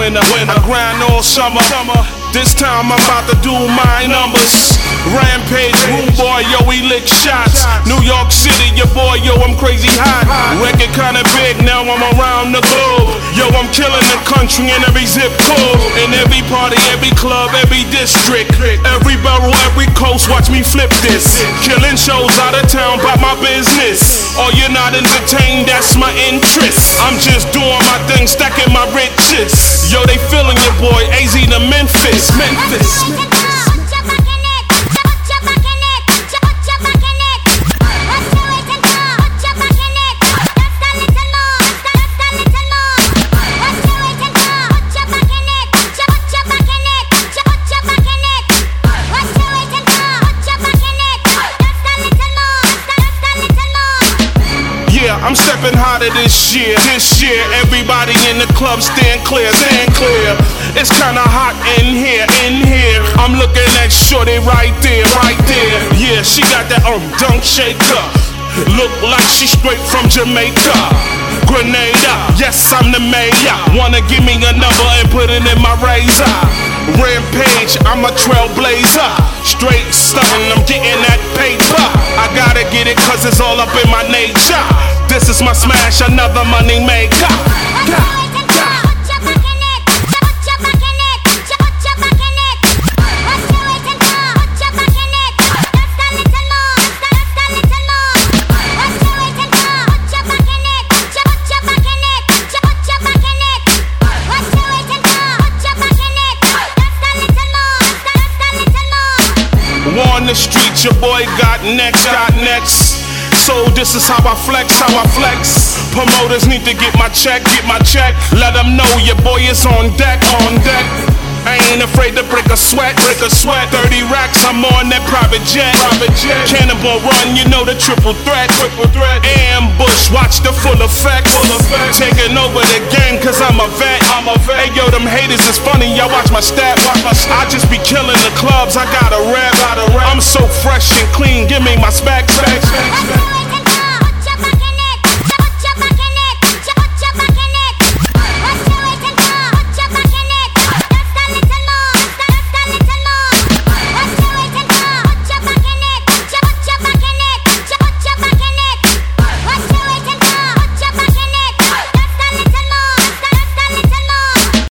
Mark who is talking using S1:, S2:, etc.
S1: winner. I grind all summer. This time I'm about to do my numbers. Rampage, room boy, yo, we lick shots. New York City, your boy, yo, I'm crazy hot. Record kinda big, now I'm around the globe. Yo, I'm killing the country in every zip code. In every party, every club, every district. Every borough, every coast, watch me flip this. Killing shows out of town, about my business. Oh, you're not entertained, that's my interest. I'm just doing my thing, stacking my riches. Yo, they feeling your boy, AZ to Memphis. I'm stepping harder this year. Everybody in the club stand clear. It's kinda hot in here. I'm looking at shorty right there. Yeah, she got that dunk shaker. Look like she straight from Jamaica. Grenada, yes, I'm the mayor. Wanna give me a number and put it in my razor. Rampage, I'm a trailblazer. Straight stunning, I'm getting that paper. I gotta get it cause it's all up in my nature. This is my smash, another money maker. On the street, your boy got next. So this is how I flex. Promoters need to get my check. Let them know your boy is on deck. I ain't afraid to break a sweat. 30 racks, I'm on that private jet. Cannonball run, you know the triple threat. Ambush, watch the full effect. Taking over the game cause I'm a vet. Hey yo, them haters is funny, y'all watch my stat. I just be killing the clubs, I got a rap. I'm so fresh and clean, give me my specs.